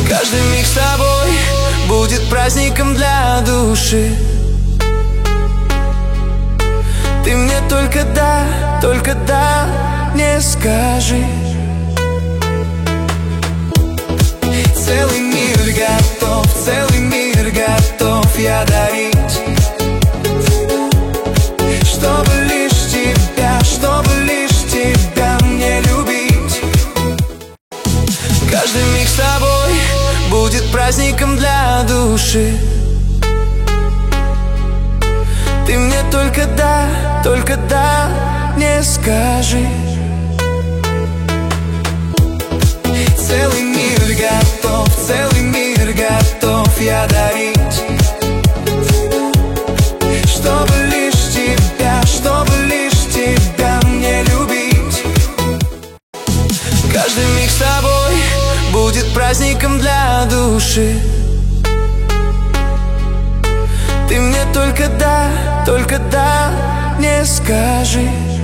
Каждый миг с тобой будет праздником для души. Ты мне только да, не скажи. Целый мир готов я дарить, чтобы лишь тебя мне любить. Каждый миг с тобой будет праздником для души. Ты мне только да, не скажи. Целый мир готов я дарить, чтобы лишь тебя мне любить. Каждый миг с тобой будет праздником для души. Ты мне только да, не скажи.